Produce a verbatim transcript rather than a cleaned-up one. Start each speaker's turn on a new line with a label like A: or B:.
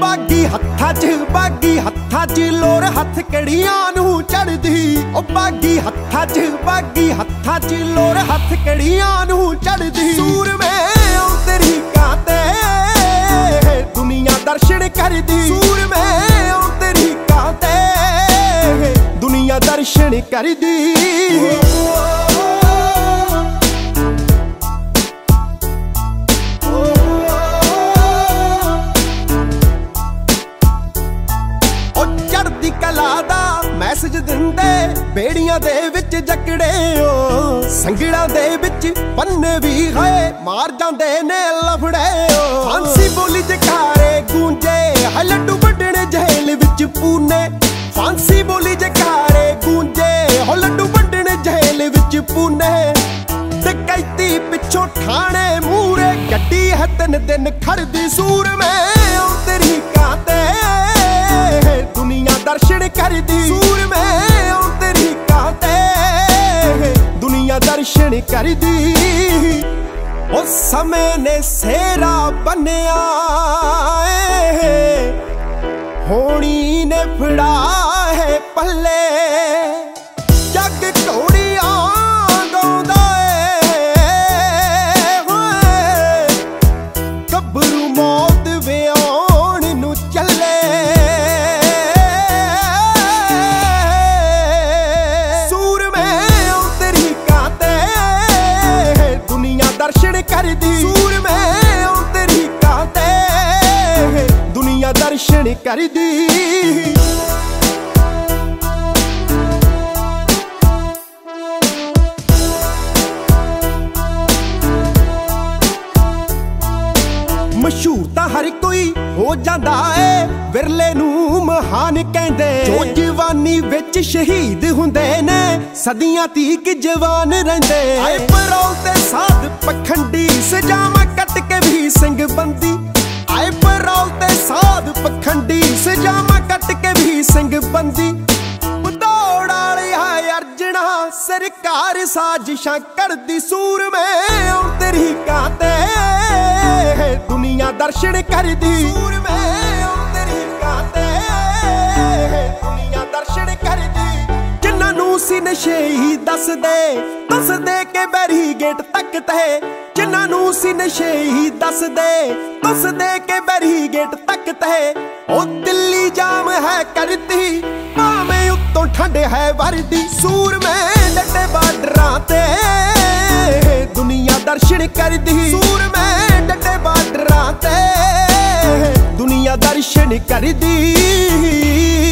A: बागी हत्था च बागी हत्था च लोर हथ कड़ियां नू चढ़दी। ओ बागी हत्था च बागी हत्था च लोर हथ कड़ियां नू चढ़दी। सूर में औ तेरी काते दुनिया दर्शन करदी। सूर में औ तेरी काते दुनिया दर्शन करदी। मैसेज दिंदे बेड़ियां दे विच जकड़े ओ संगड़ा दे विच पन्ने भी है मार जांदे ने लफड़े ओ। फांसी बोली जकारे गूंजे है लड्डू बड्डने जेल विच पूने। फांसी बोली जकारे गूंजे हो लड्डू बड्डने जेल विच पूने। डकैती पिछों ठाणे मूरे गड्डी है तीन दिन खड़दी। सूर में औ तेरी काते दुनिया दर्शन करदी। सूर में औ तेरी काते दुनिया दर्शन करदी। ओ समय ने सेरा बनिया होनी ने फड़ा है पल्ले। जग घोड़ियां गाउंदा गभरू मौत विआउण नू चले। दर्शन करदी। सूर में औ तेरी काते दुनिया दर्शन करदी। मशहूर तां हर कोई हो जांदा है विरले नू महान कहंदे। जो जवानी विच शहीद हुंदे ने सदियां तीक जवान रहिंदे। आए परौल ते साध पखंडी सजावां कट के भी सिंह बंदी। आए परौल ते साध पखंडी सजावां कट के भी सिंह बंदी। दौड़ वाली है अर्जना सरकार साजिशां करदी। सूर में औ तेरी काते दुनिया दर्शन करदी। सूर में औ तेरी काते दुनिया दर्शन करदी। जिन्हां नू सी नशे ही दस दे दस दे के बैरीगेट तक ते। जिन्हां नू सी नशे ही दस दे दस दे के बैरीगेट तक ते। ओ दिल्ली जाम है करती भावें उत्तों ठंड है वर्दी। सूर में डटे बार्डरां ते दुनिया दर्शन करदी। सूर में डटे बार्डरां ते दुनिया दर्शन करदी।